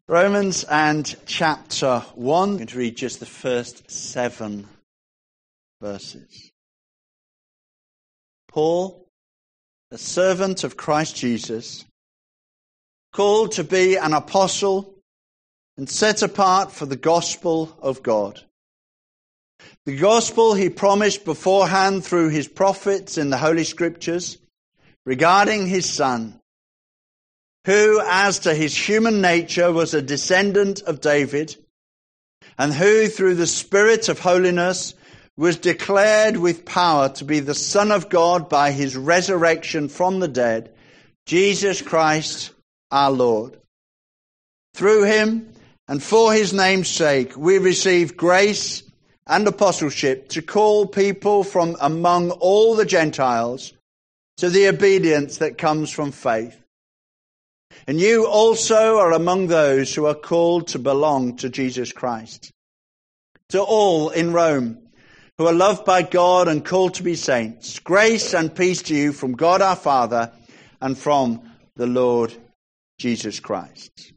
Romans and chapter 1. I'm going to read just the first 7 verses. Paul, a servant of Christ Jesus, called to be an apostle and set apart for the gospel of God. The gospel he promised beforehand through his prophets in the Holy Scriptures regarding his Son, who, as to his human nature, was a descendant of David, and who, through the Spirit of holiness, was declared with power to be the Son of God by his resurrection from the dead, Jesus Christ our Lord. Through him, and for his name's sake, we receive grace and apostleship to call people from among all the Gentiles to the obedience that comes from faith. And you also are among those who are called to belong to Jesus Christ. To all in Rome who are loved by God and called to be saints, grace and peace to you from God our Father and from the Lord Jesus Christ.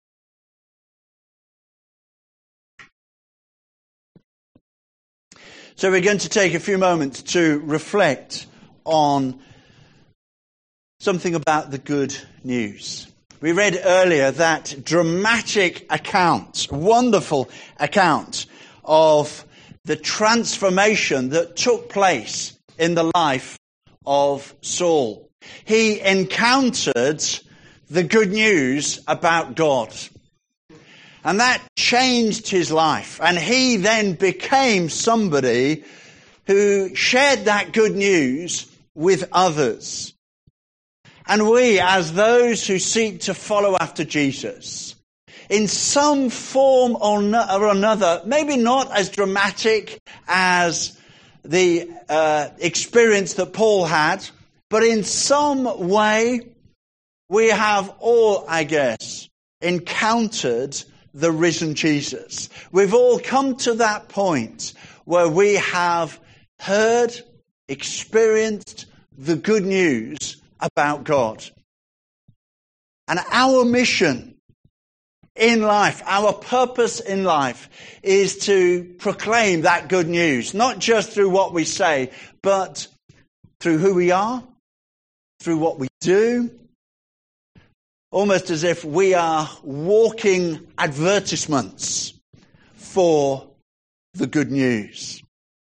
So we're going to take a few moments to reflect on something about the good news. We read earlier that dramatic account, wonderful account of the transformation that took place in the life of Saul. He encountered the good news about God. And that changed his life. And he then became somebody who shared that good news with others. And we, as those who seek to follow after Jesus, in some form or another, maybe not as dramatic as the experience that Paul had, but in some way, we have all, I guess, encountered the risen Jesus. We've all come to that point where we have heard, experienced the good news about God. And our mission in life, our purpose in life, is to proclaim that good news, not just through what we say, but through who we are, through what we do, almost as if we are walking advertisements for the good news.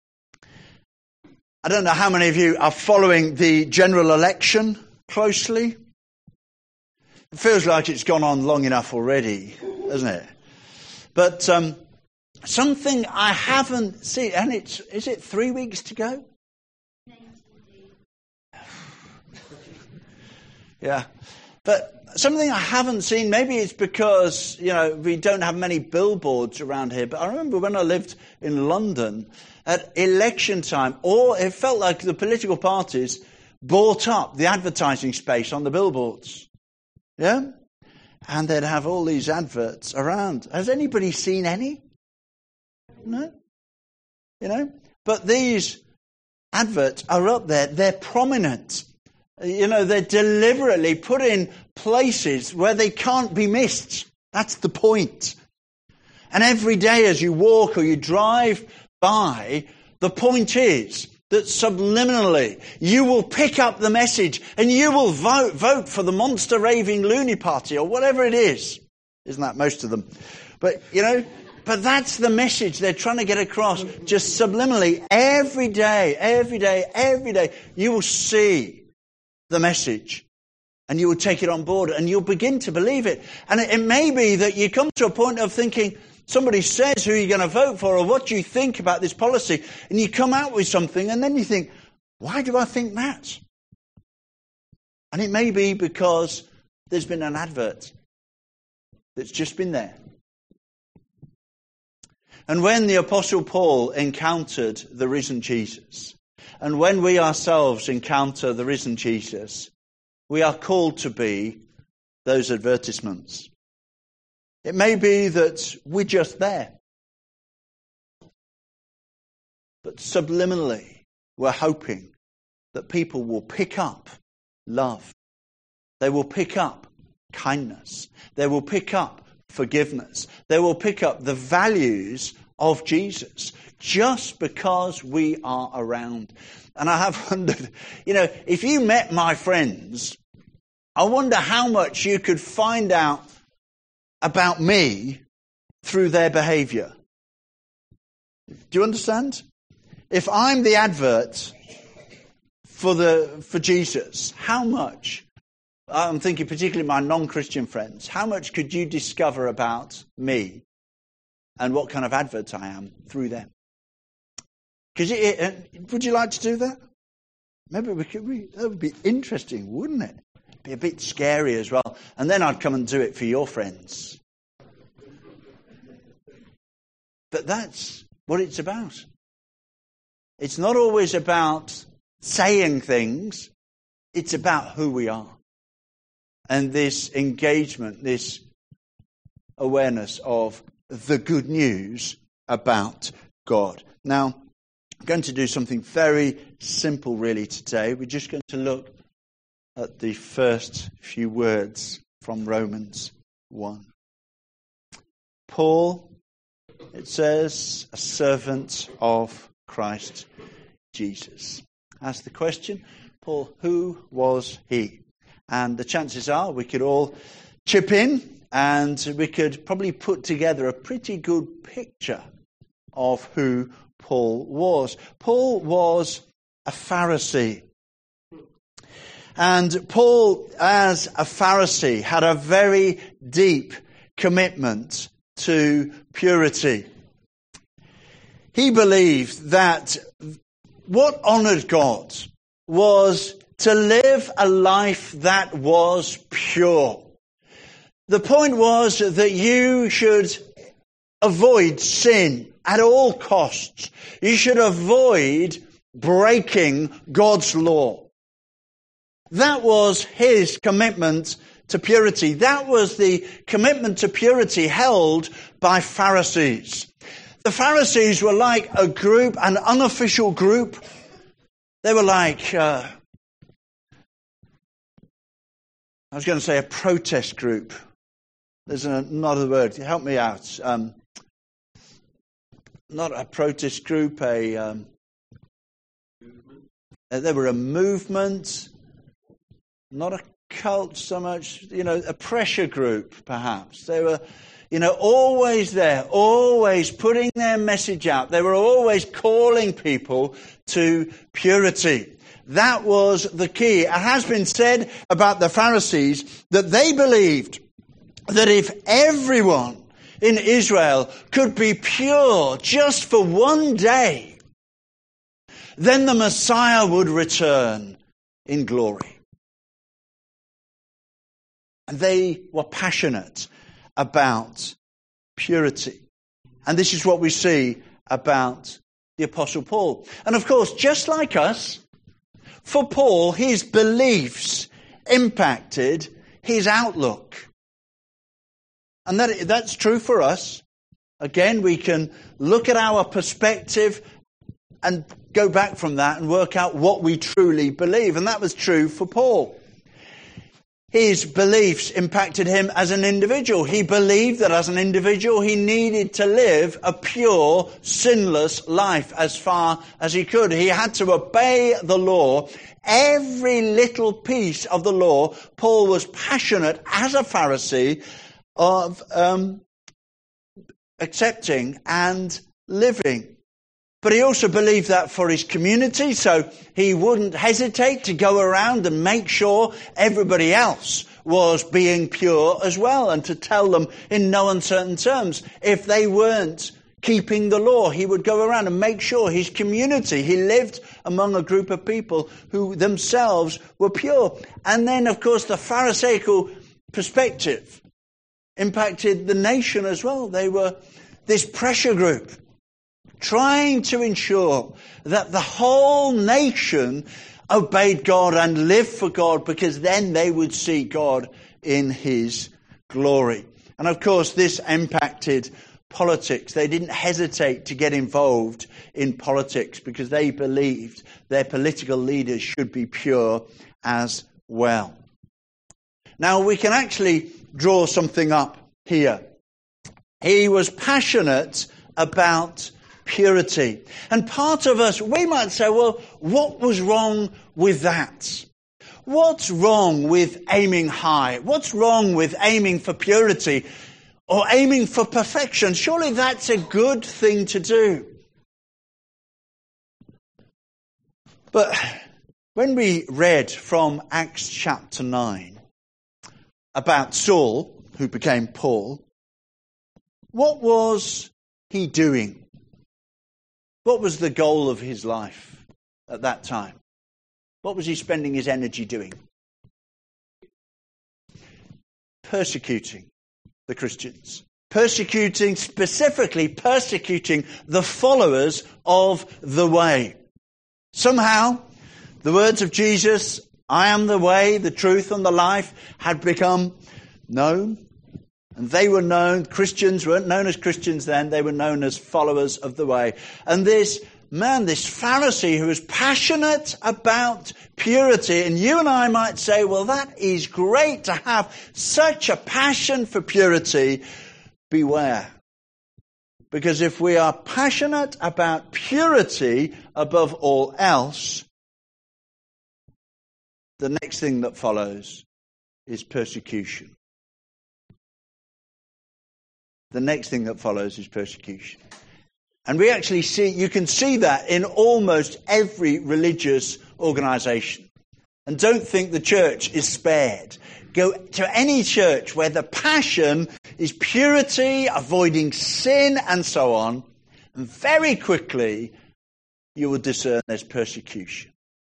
I don't know how many of you are following the general election closely. It feels like it's gone on long enough already, doesn't it? But something I haven't seen, and is it 3 weeks to go? Yeah. But something I haven't seen, maybe it's because, we don't have many billboards around here, but I remember when I lived in London, at election time, it felt like the political parties bought up the advertising space on the billboards. Yeah? And they'd have all these adverts around. Has anybody seen any? No? But these adverts are up there. They're prominent. They're deliberately put in places where they can't be missed. That's the point. And every day as you walk or you drive by, the point is that subliminally you will pick up the message and you will vote for the monster raving loony party or whatever it is. Isn't that most of them? But, but that's the message they're trying to get across. Just subliminally, every day, you will see the message and you will take it on board and you'll begin to believe it. And it may be that you come to a point of thinking, somebody says who you're going to vote for or what you think about this policy, and you come out with something and then you think, why do I think that? And it may be because there's been an advert that's just been there. And when the Apostle Paul encountered the risen Jesus, and when we ourselves encounter the risen Jesus, we are called to be those advertisements. It may be that we're just there. But subliminally, we're hoping that people will pick up love. They will pick up kindness. They will pick up forgiveness. They will pick up the values of Jesus just because we are around. And I have wondered, if you met my friends, I wonder how much you could find out about me through their behavior. Do you understand? If I'm the advert for Jesus, how much, I'm thinking particularly my non-Christian friends, how much could you discover about me and what kind of advert I am through them? Would you like to do that? Maybe that would be interesting, wouldn't it? It'd be a bit scary as well. And then I'd come and do it for your friends. But that's what it's about. It's not always about saying things. It's about who we are. And this engagement, this awareness of the good news about God. Now, I'm going to do something very simple really today. We're just going to look at the first few words from Romans 1. Paul, it says, a servant of Christ Jesus. Ask the question, Paul, who was he? And the chances are we could all chip in and we could probably put together a pretty good picture of who Paul was. Paul was a Pharisee. And Paul, as a Pharisee, had a very deep commitment to purity. He believed that what honoured God was to live a life that was pure. The point was that you should avoid sin at all costs. You should avoid breaking God's law. That was his commitment to purity. That was the commitment to purity held by Pharisees. The Pharisees were like a group, an unofficial group. They were like, I was going to say a protest group. There's another word. Help me out. Not a protest group, they were a movement, not a cult so much, a pressure group perhaps. They were, always there, always putting their message out. They were always calling people to purity. That was the key. It has been said about the Pharisees that they believed that if everyone in Israel could be pure just for one day, then the Messiah would return in glory. And they were passionate about purity. And this is what we see about the Apostle Paul. And of course, just like us, for Paul, his beliefs impacted his outlook. And that's true for us. Again, we can look at our perspective and go back from that and work out what we truly believe. And that was true for Paul. His beliefs impacted him as an individual. He believed that as an individual he needed to live a pure, sinless life as far as he could. He had to obey the law. Every little piece of the law, Paul was passionate as a Pharisee of accepting and living. But he also believed that for his community, so he wouldn't hesitate to go around and make sure everybody else was being pure as well, and to tell them in no uncertain terms if they weren't keeping the law. He would go around and make sure his community, he lived among a group of people who themselves were pure. And then, of course, the Pharisaical perspective impacted the nation as well. They were this pressure group trying to ensure that the whole nation obeyed God and lived for God, because then they would see God in his glory. And of course, this impacted politics. They didn't hesitate to get involved in politics because they believed their political leaders should be pure as well. Now, we can actually draw something up here He was passionate about purity. And part of us, we might say, well, what was wrong with that? What's wrong with aiming high? What's wrong with aiming for purity or aiming for perfection? Surely that's a good thing to do. But when we read from Acts chapter 9 about Saul, who became Paul, what was he doing? What was the goal of his life at that time? What was he spending his energy doing? Persecuting the Christians. Specifically persecuting the followers of the way. Somehow, the words of Jesus, I am the way, the truth, and the life, had become known. And they were known, Christians weren't known as Christians then, they were known as followers of the way. And this man, this Pharisee who was passionate about purity, and you and I might say, well, that is great to have such a passion for purity. Beware. Because if we are passionate about purity above all else, the next thing that follows is persecution. The next thing that follows is persecution. And we actually see, you can see that in almost every religious organization. And don't think the church is spared. Go to any church where the passion is purity, avoiding sin, and so on. And very quickly, you will discern there's persecution.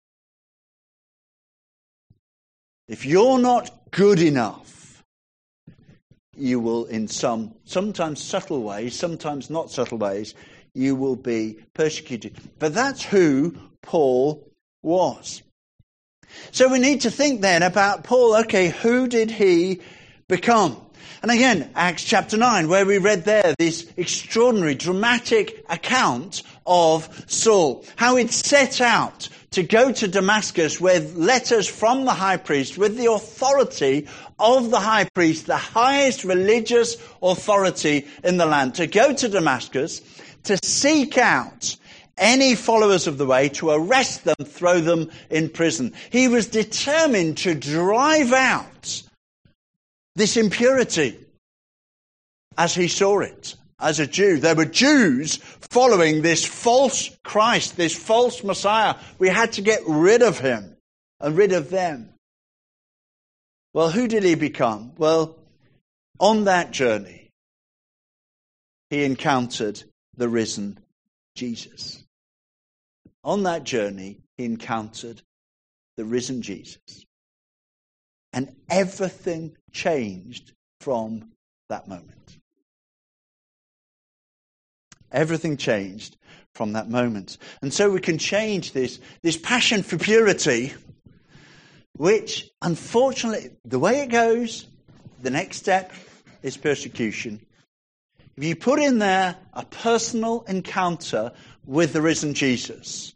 If you're not good enough, you will in sometimes subtle ways, sometimes not subtle ways, you will be persecuted. But that's who Paul was. So we need to think then about Paul. Okay, who did he become? And again, Acts chapter 9, where we read there this extraordinary, dramatic account of Saul. How he'd set out to go to Damascus with letters from the high priest, with the authority of the high priest, the highest religious authority in the land, to go to Damascus, to seek out any followers of the way, to arrest them, throw them in prison. He was determined to drive out this impurity as he saw it. As a Jew, there were Jews following this false Christ, this false Messiah. We had to get rid of him and rid of them. Well, who did he become? Well, on that journey, he encountered the risen Jesus. On that journey, he encountered the risen Jesus. And everything changed from that moment. Everything changed from that moment. And so we can change this passion for purity, which, unfortunately, the way it goes, the next step is persecution. If you put in there a personal encounter with the risen Jesus,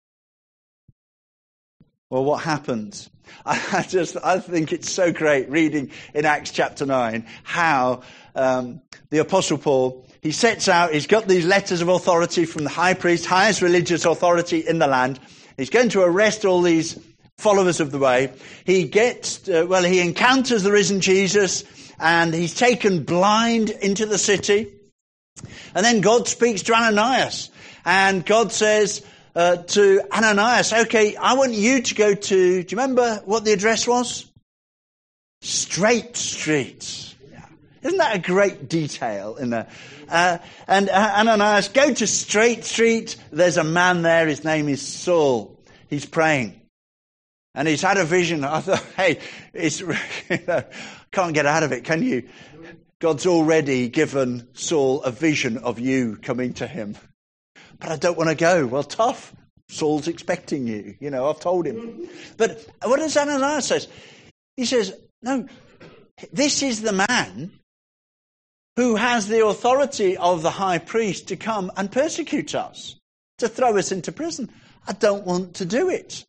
well, what happened? I think it's so great reading in Acts chapter 9 how the Apostle Paul, he sets out, he's got these letters of authority from the high priest, highest religious authority in the land. He's going to arrest all these followers of the way. He encounters the risen Jesus, and he's taken blind into the city. And then God speaks to Ananias, and God says to Ananias, okay, I want you to go to, do you remember what the address was? Straight Street. Isn't that a great detail in there? And Ananias, go to Straight Street. There's a man there. His name is Saul. He's praying. And he's had a vision. I thought, hey, can't get out of it, can you? God's already given Saul a vision of you coming to him. But I don't want to go. Well, tough. Saul's expecting you. I've told him. But what does Ananias say? He says, no, this is the man who has the authority of the high priest to come and persecute us, to throw us into prison. I don't want to do it.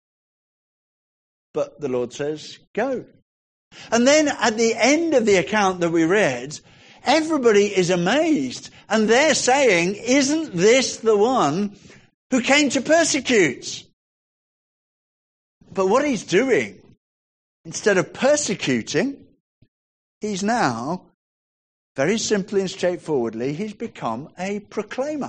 But the Lord says, go. And then at the end of the account that we read, Everybody is amazed. And they're saying, isn't this the one who came to persecute? But what he's doing, instead of persecuting, he's now, very simply and straightforwardly, he's become a proclaimer.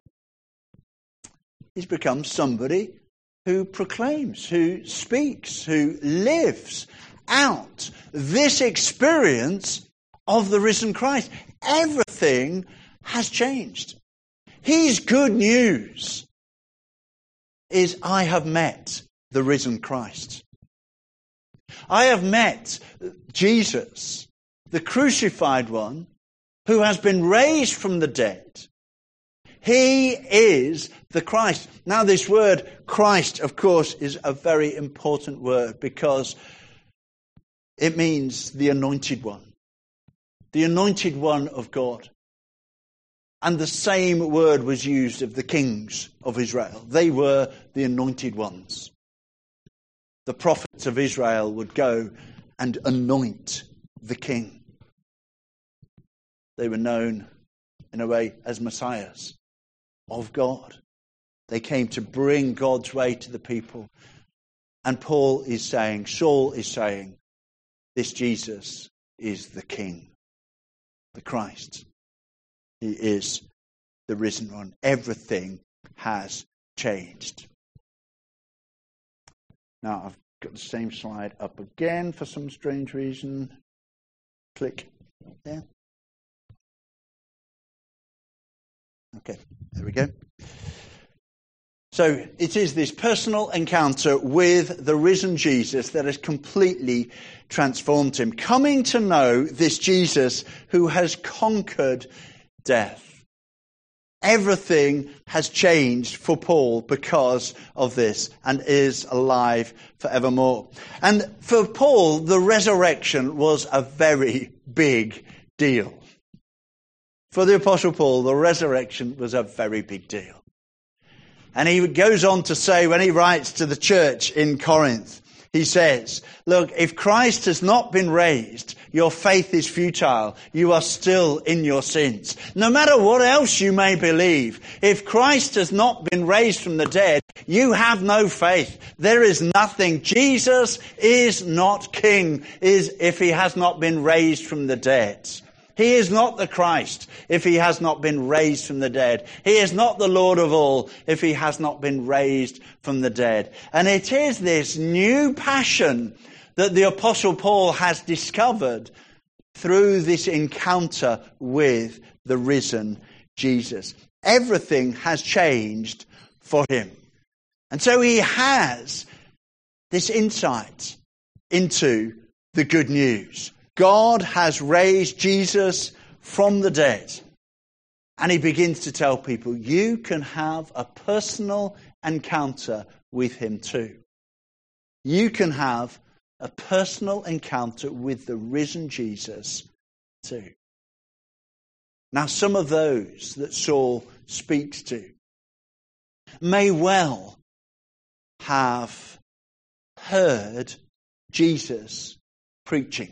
He's become somebody who proclaims, who speaks, who lives out this experience of the risen Christ. Everything has changed. His good news is, I have met the risen Christ. I have met Jesus, the crucified one, who has been raised from the dead. He is the Christ. Now, this word Christ, of course, is a very important word because it means the anointed one. The anointed one of God. And the same word was used of the kings of Israel. They were the anointed ones. The prophets of Israel would go and anoint the king. They were known, in a way, as messiahs of God. They came to bring God's way to the people. And Paul is saying, Saul is saying, this Jesus is the King, the Christ. He is the risen one. Everything has changed. Now, I've got the same slide up again for some strange reason. Click there. Okay, there we go. So it is this personal encounter with the risen Jesus that has completely transformed him. Coming to know this Jesus who has conquered death. Everything has changed for Paul because of this and is alive forevermore. And for Paul, the resurrection was a very big deal. For the Apostle Paul, the resurrection was a very big deal. And he goes on to say, when he writes to the church in Corinth, he says, look, if Christ has not been raised, your faith is futile. You are still in your sins. No matter what else you may believe, if Christ has not been raised from the dead, you have no faith. There is nothing. Jesus is not king if he has not been raised from the dead. He is not the Christ if he has not been raised from the dead. He is not the Lord of all if he has not been raised from the dead. And it is this new passion that the Apostle Paul has discovered through this encounter with the risen Jesus. Everything has changed for him. And so he has this insight into the good news. God has raised Jesus from the dead. And he begins to tell people, you can have a personal encounter with him too. You can have a personal encounter with the risen Jesus too. Now, some of those that Saul speaks to may well have heard Jesus preaching.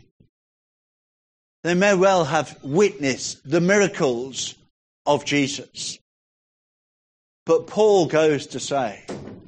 They may well have witnessed the miracles of Jesus. But Paul goes to say,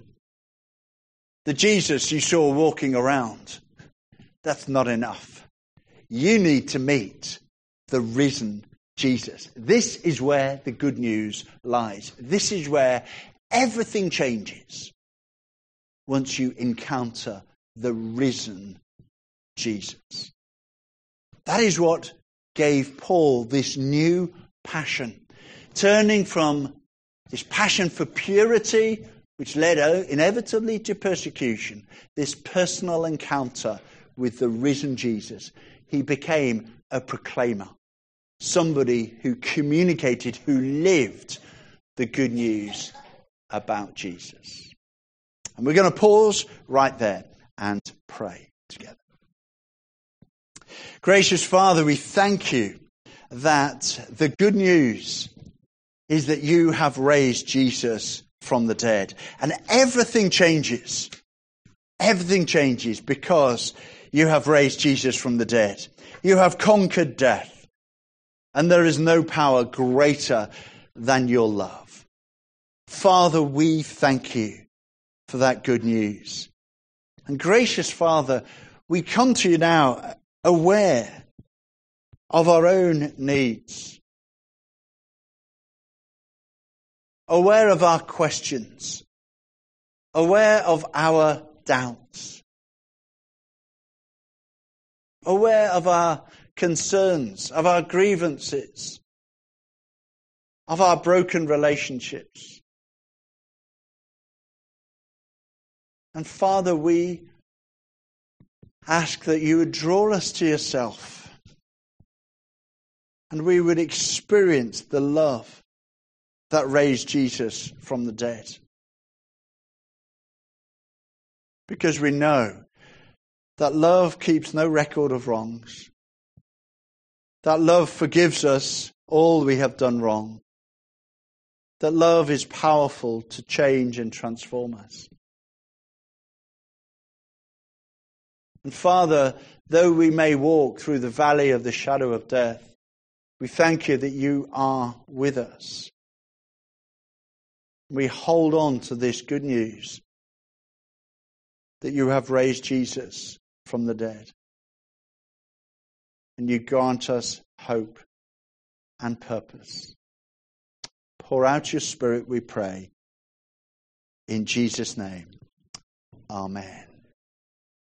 the Jesus you saw walking around, that's not enough. You need to meet the risen Jesus. This is where the good news lies. This is where everything changes once you encounter the risen Jesus. That is what gave Paul this new passion, turning from this passion for purity, which led inevitably to persecution, this personal encounter with the risen Jesus. He became a proclaimer, somebody who communicated, who lived the good news about Jesus. And we're going to pause right there and pray together. Gracious Father, we thank you that the good news is that you have raised Jesus from the dead. And everything changes. Everything changes because you have raised Jesus from the dead. You have conquered death. And there is no power greater than your love. Father, we thank you for that good news. And gracious Father, we come to you now aware of our own needs, aware of our questions, aware of our doubts, aware of our concerns, of our grievances, of our broken relationships. And Father, we ask that you would draw us to yourself and we would experience the love that raised Jesus from the dead. Because we know that love keeps no record of wrongs, that love forgives us all we have done wrong, that love is powerful to change and transform us. And Father, though we may walk through the valley of the shadow of death, we thank you that you are with us. We hold on to this good news that you have raised Jesus from the dead. And you grant us hope and purpose. Pour out your Spirit, we pray. In Jesus' name, amen.